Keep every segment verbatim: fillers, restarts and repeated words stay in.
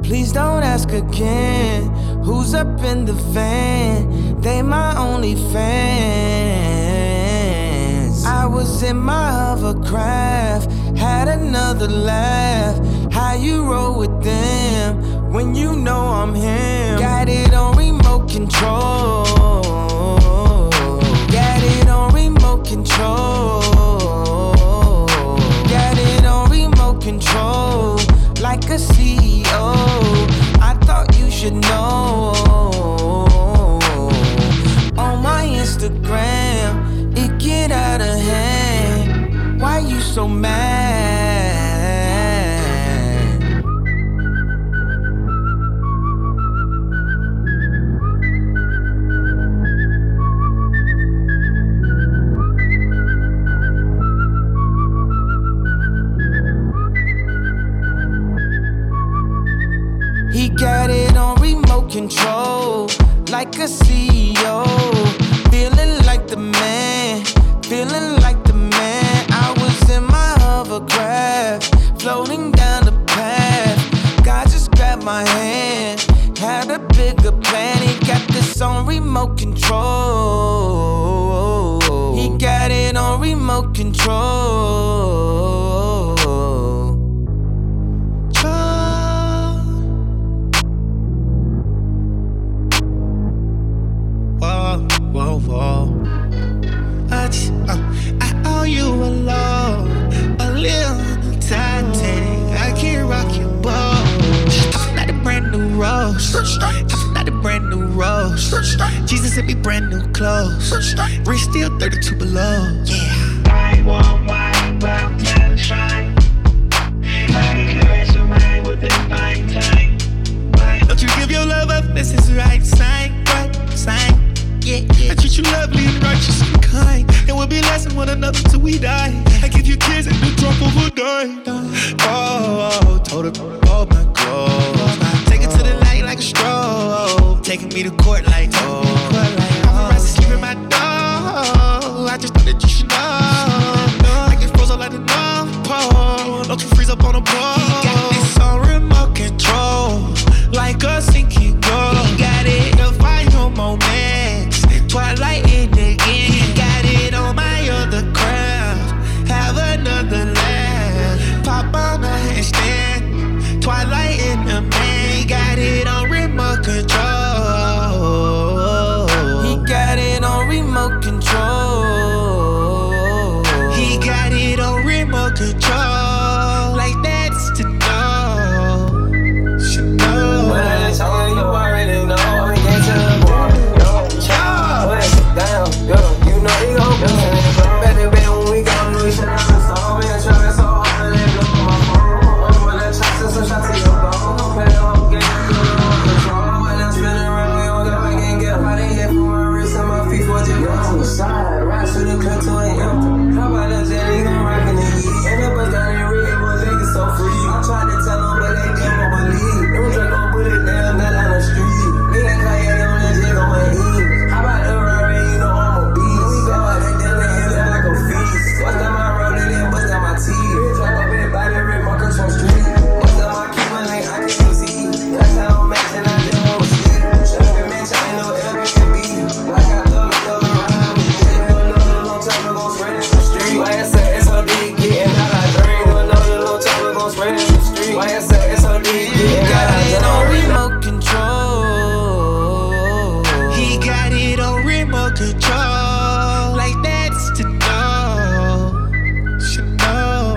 Please don't ask again. Who's up in the van? They my only fans. I was in my hovercraft, had another laugh. How you roll with them when you know I'm him? Got it on remote control. Got it on remote control. Got it on remote control. Like a C E O, I thought you should know. On my Instagram, it get out of hand. Why you so mad? He got it on remote control, like a C E O. Feeling like the man, feeling like the man. I was in my hovercraft, floating down the path. God just grabbed my hand, had a bigger plan. He got this on remote control. He got it on remote control. Whoa, whoa. I, just, uh, I owe you a love, a little Titanic. I can't rock your boat. I'm not a brand new rose. I'm not a brand new rose. Jesus sent me brand new clothes. Wrist still thirty-two below. Yeah. I want wine, but I'm not trying. I encourage your mind within fine time. Don't you give your love up, this is the right sign, right sign. Yeah, yeah. I treat you lovely and righteous and kind, and we'll be less than one another till we die. I give you kids and the drop of a dime. Oh, oh, told her all my clothes. Take it to the light like a stroll. Taking me to court like oh. I'm the rest sleep in my door. I just thought that you should know. I get frozen like the North Pole. Don't you freeze up on the pole. He got this on remote control, like a sinking goal. He got it, the final moment. Twilight in again, he got it on my other craft. Have another laugh, pop on a handstand. Twilight in the man, he got it on remote control. He got it on remote control. He got it on remote control. Like that's to know, should know. When I just told you, you already know. I get to the point, yo, child. Put it down, yo, you know he gon' be in it. Better bet when we gon' do it. Shit, I'm so hard, man, trying so hard to let go of my phone. I'm with that shots and some shots to your dome. Don't play the whole game, do it on control. When I'm spinning around, we don't get back and get hot in here from my wrist and my feet for just on the side. Right to the cut to an empty. How about that jelly gon' rock in the heat? And the bus down in red, but they get so free. I'm trying to tell them, but they can't believe. Them Drake gon' put it down, not on the street. Me and Kanye on the jet on my eat. How about the Rari, you know I'm a beast. We go out and down the hill like a feast. Bust down my road and then bust down my teeth. Drop up in body, rip my control street. Bust down my keeper like I can't see. That's how I'm matching, I just wanna sleep. Every mansion ain't no Airbnb. Like I thought it was around me. Another long time we gon' spread it in the street. Why I say S O D getting out of dream. Another long time we gon' spread it in the street. Why I say S O D getting out of dream. Got it on remote control. He got it on remote control. Like that's to know, should know.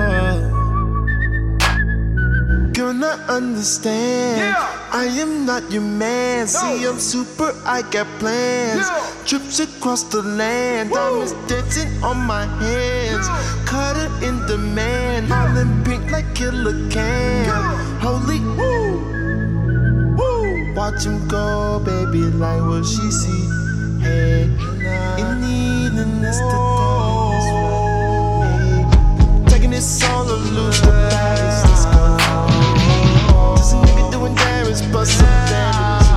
Gonna understand, I am not your man. See, I'm super, I got plans. Trips across the land, diamonds dancing on my hands. Cutter in demand, all in pink like Killer Cam. Holy woo, woo. Watch him go, baby, like what she see. Hey, in need and it's the dance. Hey, taking this all to lose the baddest. Let's go. Just a nigga doing damage, bustin' damage.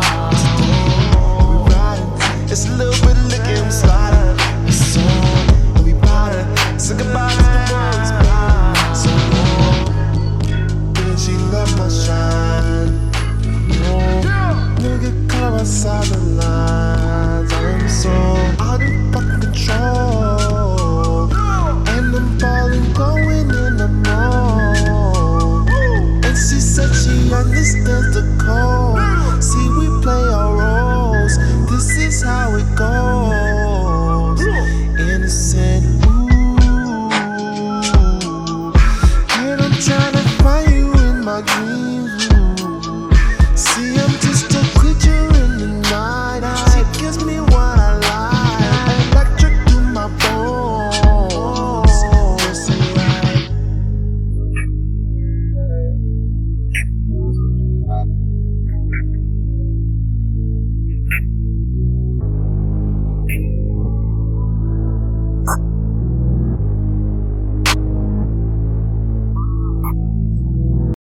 We riding, it's a little bit of liquor, I'm sliding. It's on, and we riding. Say goodbye to the world, it's been so long. Then she left my shine. stands the cold.